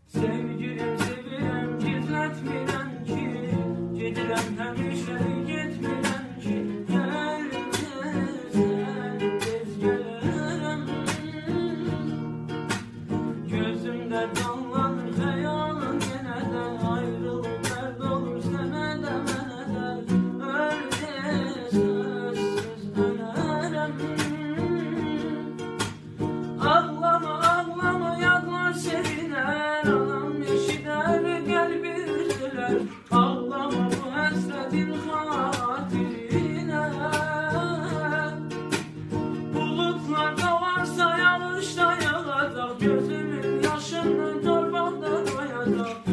Sevgilim sevirəm gizlətmirəm ki, gedirəm həmişə getmirəm ki, hər tez gələrəm. Gözümdə canlanır xəyalın yenə də, ayrılıq dərd olur sənə də mənə də, sözsüz dönərəm. Ağlama ağlama yadlar sevilər, anam eşidər qəlbi üzülər. Ağlama bu həsrətin xatirinə, bulutlarda varsa yağış da yağacaq, gözümün yaşını torbaqda doyacaq.